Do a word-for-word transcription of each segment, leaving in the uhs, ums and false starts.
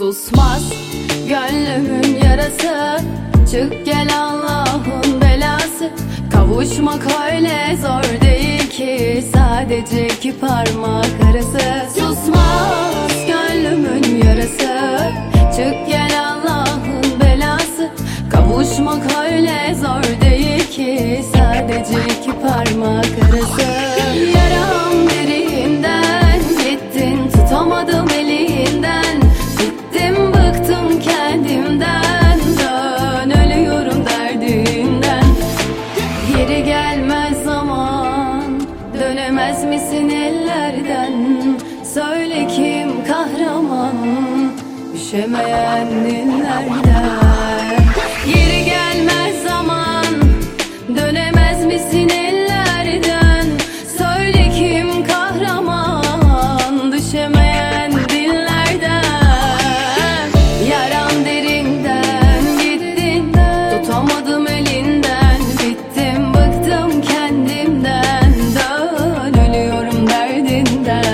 Susmaz gönlümün yarası, çık gel Allah'ın belası. Kavuşmak öyle zor değil ki, sadece iki parmak arası. Susmaz gönlümün yarası, çık gel Allah'ın belası. Kavuşmak öyle zor değil ki, sadece iki parmak arası. Yaram derinden, gittin tutamadım elinden. Bittim bıktım kendimden, dön ölüyorum derdimden. Geri gelmez zaman, dönemez misin ellerden? Söyle kim kahraman, düşemeyen dillerden. Geri gelmez zaman, dönemez misin ellerden? Söyle kim kahraman, düşemeyen dillerden. Yaram derinden, gittin tutamadım elinden. Bittim bıktım kendimden, dön ölüyorum derdinden.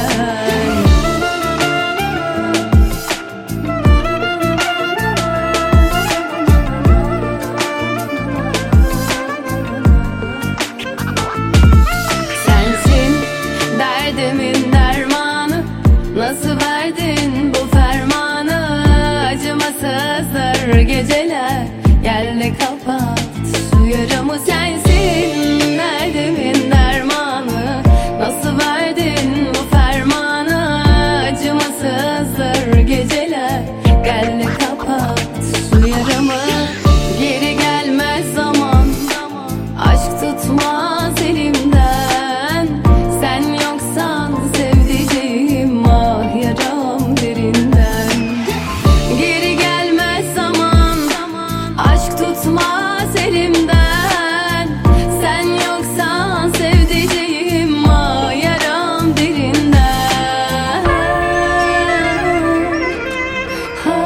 Derdimin dermanı, nasıl verdin bu fermanı? Acımasızdır geceler, gel de kapat şu yaramı. Sensin derdimin dermanı, nasıl verdin bu fermanı? Acımasızdır geceler, gel de kapat şu yaramı. Geri gelmez zaman, aşk tutmaz elimden. Sen yoksan sevdiceğim, ah yaram derinden. Geri gelmez zaman, aşk tutmaz elimden. Sen yoksan sevdiceğim, ah yaram derinden. Ha,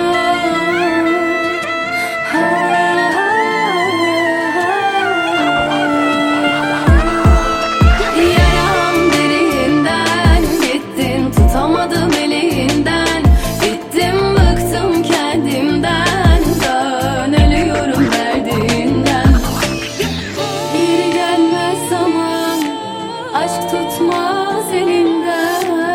ha. Yaram derinden, gittin tutamadım elinden. Bittim bıktım kendimden, dön ölüyorum derdinden. Geri gelmez zaman, aşk tutmaz elinden.